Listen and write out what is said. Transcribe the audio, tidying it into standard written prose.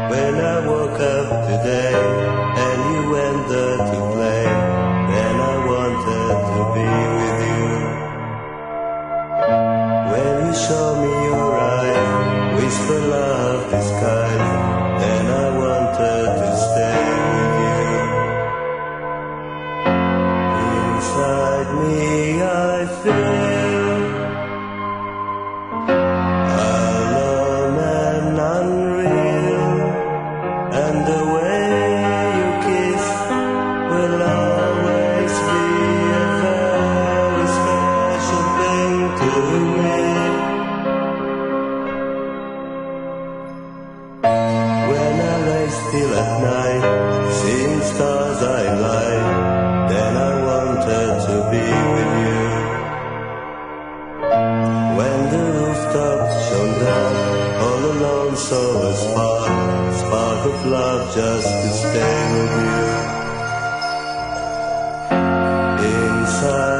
When I woke up today and you went there to play, then I wanted to be with you. When you show me your eyes, whisper love disguise, then I wanted to stay with you. Inside me I feel alone and unreal, and the way you kiss will always be a very special thing to me. When I lay still at night, seeing stars I light, then I wanted to be with you. When the rooftop shone down, all alone saw a spark of love just to stay with you. Inside